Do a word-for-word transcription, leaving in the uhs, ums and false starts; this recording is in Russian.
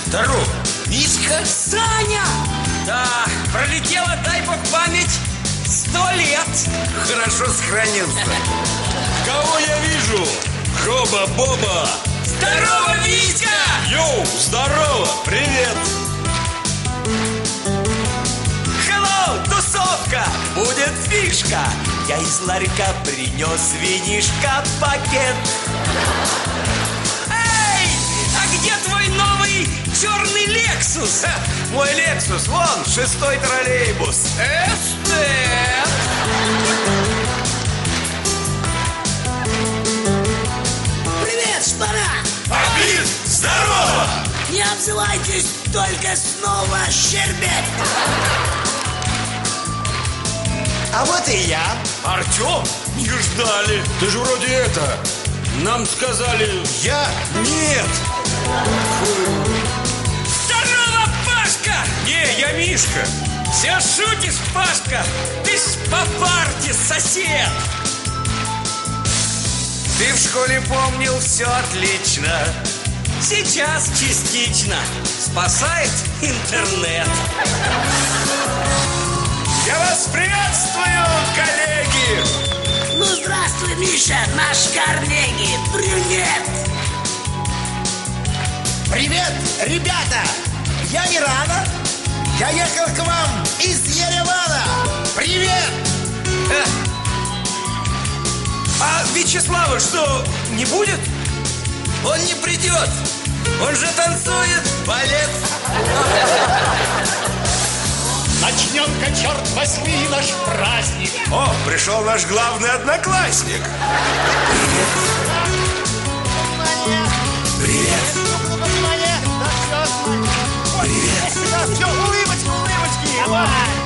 Здорово. Витька? Саня! Да, пролетела, дай бог память, сто лет. Хорошо сохранился. Кого я вижу? Хоба-боба. Здорово, Витька! Йоу, здорово, привет. Hello, тусовка, будет фишка. Я из ларька принес винишка пакет. Эй, а где твой новый черный Лексус? Ха, мой Лексус, вон, шестой троллейбус. Эстет. Привет, шпара! Обид, здорово. Не обзывайтесь, только снова щербет! А вот и я. Артем, не ждали. Ты же вроде это, нам сказали. Я? Нет. Здорово, Пашка! Не, я Мишка. Все шутишь, Пашка? Ты ж по парте сосед. Ты в школе помнил все отлично. Сейчас частично спасает интернет. Я вас приветствую, коллеги! Ну, здравствуй, Миша, наш Карнеги! Привет! Привет, ребята! Я не рано. Я ехал к вам из Еревана. Привет! Э, А Вячеслава что, не будет? Он не придет. Он же танцует балет. Начнем-ка, черт возьми, наш праздник. О, пришел наш главный одноклассник. Привет. Привет. Привет. Улыбочки, улыбочки. Давай.